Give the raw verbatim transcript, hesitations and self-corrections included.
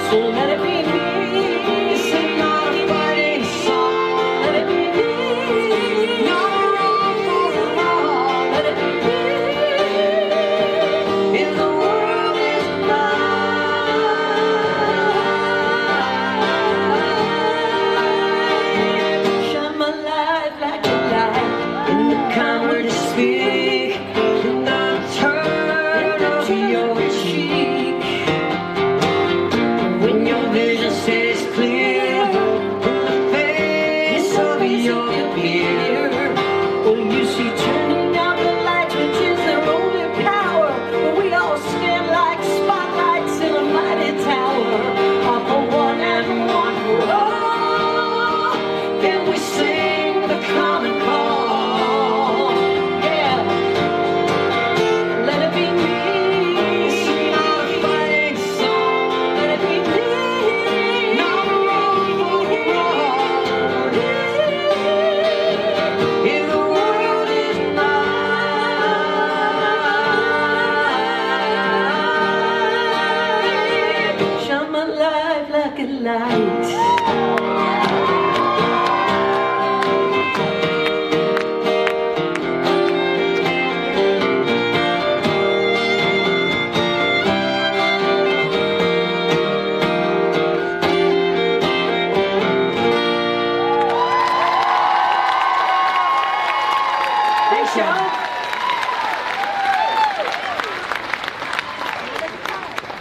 So let it be me. Sing our fighting song. Let it be me. Not a wrong for a wrong. Let it be me. In the world is mine. Shine my light like a light in the kind word you speak. In the turn of your cheek. When your vision stays clear, in the face of your peer, well, you see turning out the lights, which is their only power. But we all stand like spotlights in a mighty tower. All for one and one for all. Then we sing the common call. Yeah. Let it be me. Sing our fighting song. Let it be me. Not a wrong for a wrong. In the world is mine. Shine my life like a light.